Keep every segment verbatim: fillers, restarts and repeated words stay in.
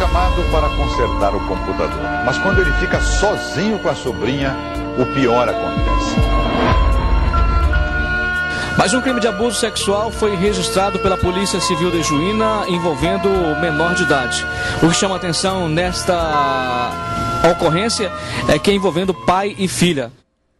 chamado para consertar o computador. Mas quando ele fica sozinho com a sobrinha, o pior acontece. Mais um crime de abuso sexual foi registrado pela Polícia Civil de Juína envolvendo menor de idade. O que chama atenção nesta ocorrência é que é envolvendo pai e filha.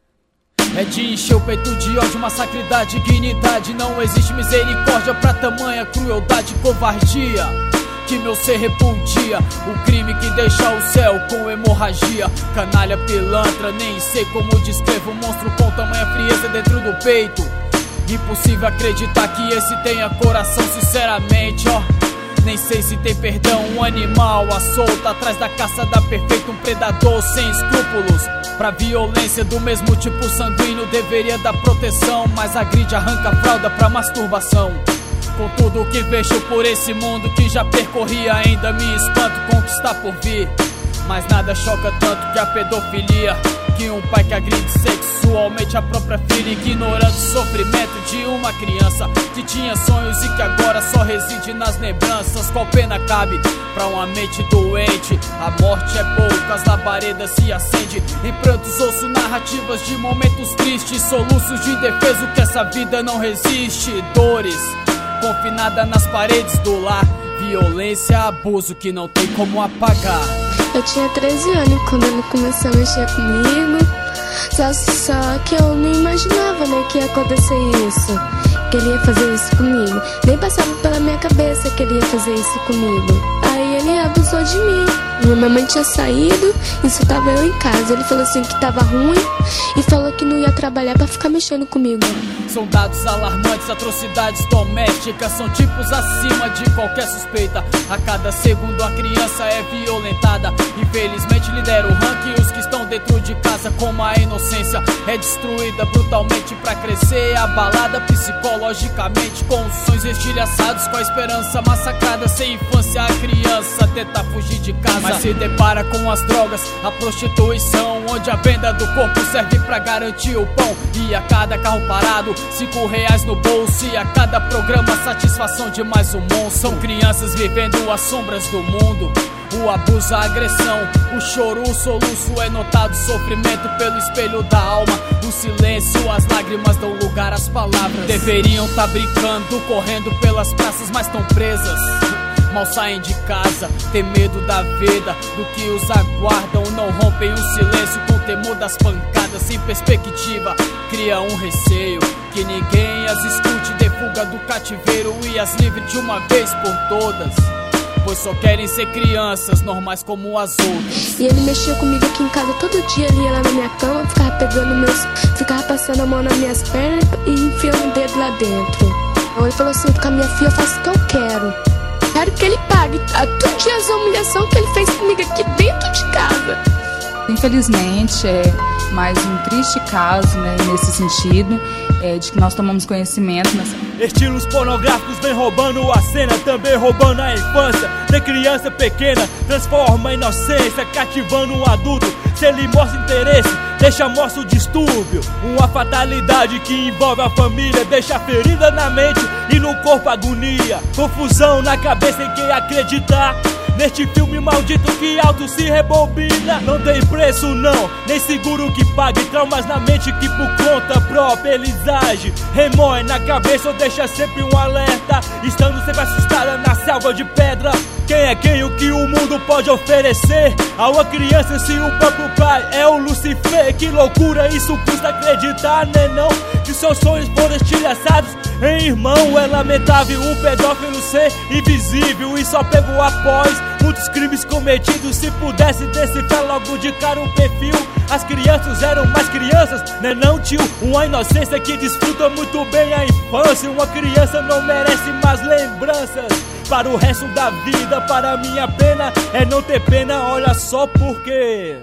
É de encher o peito de ódio, massacrar dignidade. Não existe misericórdia pra tamanha crueldade e covardia que meu ser repudia. O crime que deixa o céu com hemorragia. Canalha, pilantra, nem sei como descrevo. Um monstro com tamanha frieza dentro do peito. Impossível acreditar que esse tenha coração, sinceramente, ó. Nem sei se tem perdão, um animal à solta atrás da caça da perfeita, um predador sem escrúpulos. Pra violência do mesmo tipo sanguíneo deveria dar proteção, mas agride, arranca a fralda pra masturbação. Com tudo que vejo por esse mundo que já percorri, ainda me espanto com o que está por vir. Mas nada choca tanto que a pedofilia, que um pai que agride sexualmente a própria filha, ignorando o sofrimento de uma criança que tinha sonhos e que agora só reside nas lembranças. Qual pena cabe pra uma mente doente? A morte é pouca, as labaredas se acende. Em prantos ouço narrativas de momentos tristes, soluços de indefeso que essa vida não resiste. Dores confinada nas paredes do lar, violência, abuso que não tem como apagar. Eu tinha treze anos quando ele começou a mexer comigo. Só, só que eu não imaginava, né, que ia acontecer isso, que ele ia fazer isso comigo. Nem passava pela minha cabeça que ele ia fazer isso comigo. Aí ele abusou de mim. Minha mãe tinha saído e só tava eu em casa. Ele falou assim que tava ruim e falou que não ia trabalhar pra ficar mexendo comigo. São dados alarmantes, atrocidades domésticas são tipos acima de qualquer suspeita. A cada segundo a criança é violentada. Infelizmente lidera o ranking os que estão dentro de casa, como a inocência é destruída brutalmente pra crescer, abalada psicologicamente, com os sonhos estilhaçados, com a esperança massacrada. Sem infância a criança tenta fugir de casa, mas se depara com as drogas, a prostituição, onde a venda do corpo serve pra garantir o pão. E a cada carro parado, cinco reais no bolso, e a cada programa satisfação de mais um monstro. São crianças vivendo as sombras do mundo, o abuso, a agressão, o choro, o soluço é notado, sofrimento pelo espelho da alma. O silêncio, as lágrimas dão lugar às palavras. Deveriam tá brincando, correndo pelas praças, mas tão presas. Mal saem de casa, tem medo da vida, do que os aguardam. Não rompem o silêncio com temor das pancadas. Sem perspectiva, cria um receio que ninguém as escute. Dê fuga do cativeiro e as livre de uma vez por todas, pois só querem ser crianças normais como as outras. E ele mexia comigo aqui em casa todo dia. Ele ia lá na minha cama, ficava pegando meus... ficava passando a mão nas minhas pernas e enfiando o dedo lá dentro. Então ele falou assim, com a minha filha eu faço o que eu quero. Quero que ele pague todas as humilhações que ele fez comigo aqui dentro de casa. Infelizmente, é mais um triste caso, né, nesse sentido, é, de que nós tomamos conhecimento. Nessa... Estilos pornográficos vem roubando a cena, também roubando a infância de criança pequena. Transforma a inocência, cativando um adulto. Se ele mostra interesse, deixa mostra o distúrbio. Uma fatalidade que envolve a família, deixa ferida na mente e no corpo agonia. Confusão na cabeça em quem acreditar neste filme maldito que alto se rebobina. Não tem preço não, nem seguro que pague. Traumas na mente que por conta própria eles agem. Remói na cabeça ou deixa sempre um alerta, estando sempre assustada na selva de pedra. Quem é quem, o que o mundo pode oferecer a uma criança se o próprio pai é o Lucifer? Que loucura, isso custa acreditar, né não? Que seus sonhos foram estilhaçados em irmão. É lamentável um pedófilo ser invisível e só pegou após muitos crimes cometidos. Se pudesse decifrar logo de cara o perfil, as crianças eram mais crianças, né não tio? Uma inocência que desfruta muito bem a infância. Uma criança não merece mais lembranças para o resto da vida. Para minha pena é não ter pena, olha só por quê.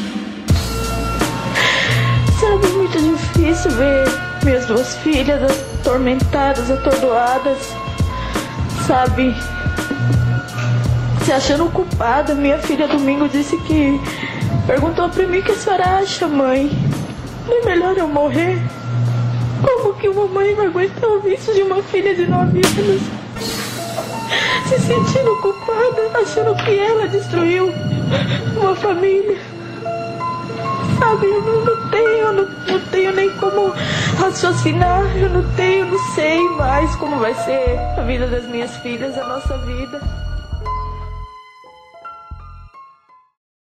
Sabe, muito difícil ver minhas duas filhas atormentadas, atordoadas, sabe, se achando culpada. Minha filha domingo disse que perguntou pra mim: o que a senhora acha, mãe? Não é melhor eu morrer? Como que uma mãe vai aguentar ouvir isso de uma filha de nove anos? se sentindo culpada, achando que ela destruiu uma família. Sabe, eu não, não tenho, eu não, não tenho nem como raciocinar, eu não tenho, não sei mais como vai ser a vida das minhas filhas, a nossa vida.